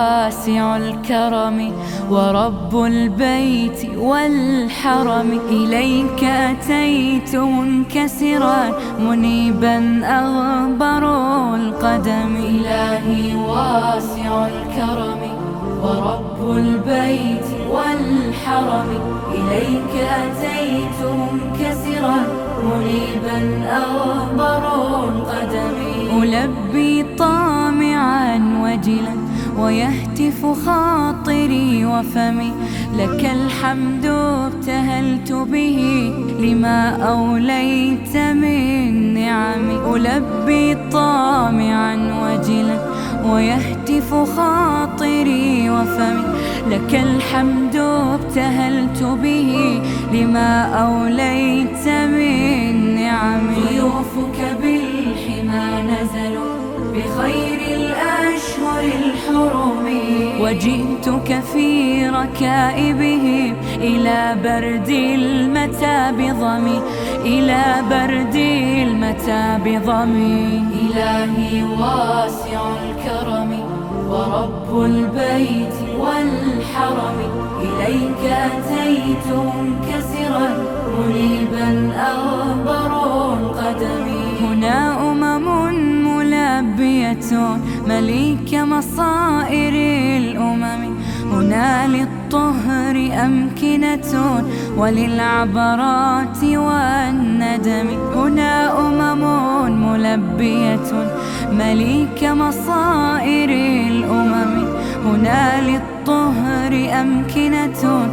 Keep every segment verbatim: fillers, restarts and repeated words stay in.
واسع الكرم ورب البيت والحرم. إليك أتيت منكسرا منيبا أغبر القدم. إلهي واسع الكرم ورب البيت والحرم. إليك أتيت منكسرا منيبا أغبر القدم. ألبي طامعا وجلا ويهتف خاطري وفمي لك الحمد ابتهلت به لما أوليت من نعم. ألبي طامعا وجلا ويهتف خاطري وفمي لك الحمد ابتهلت به لما أوليت من نعم. ضيوفك بالحمى نزلوا بخير الأشهر الحرم وجئتك في ركائبهم إلى برد المتى بضمي إلى برد المتى بضمي. إلهي واسع الكرم ورب البيت والحرم. إليك أتيت منكسرا منيبا أغبر القدم. هنا أمم ملبية مليك مصائر الأمم. هنا للطهر أمكنة وللعبرات والندم. هنا أمم ملبية مليك مصائر الأمم. هنا للطهر أمكنة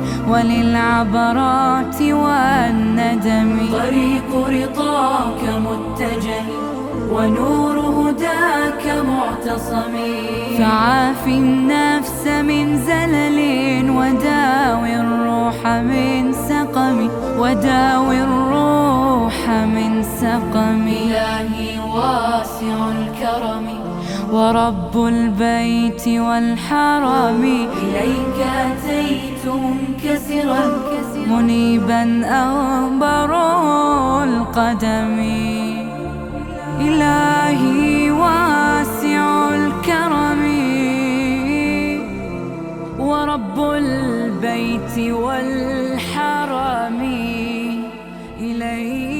وللعبرات والندم. طريق رضاك متجه ونور هداك معتصم. فعاف النفس من زلل وداوي الروح من سقم وداوي الروح من سقم. إلهي واسع الكرم ورب البيت والحرم. إليك أتيت منكسرا منيبا أغبر القدم. إلهي واسع الكرم ورب البيت والحرم. إليك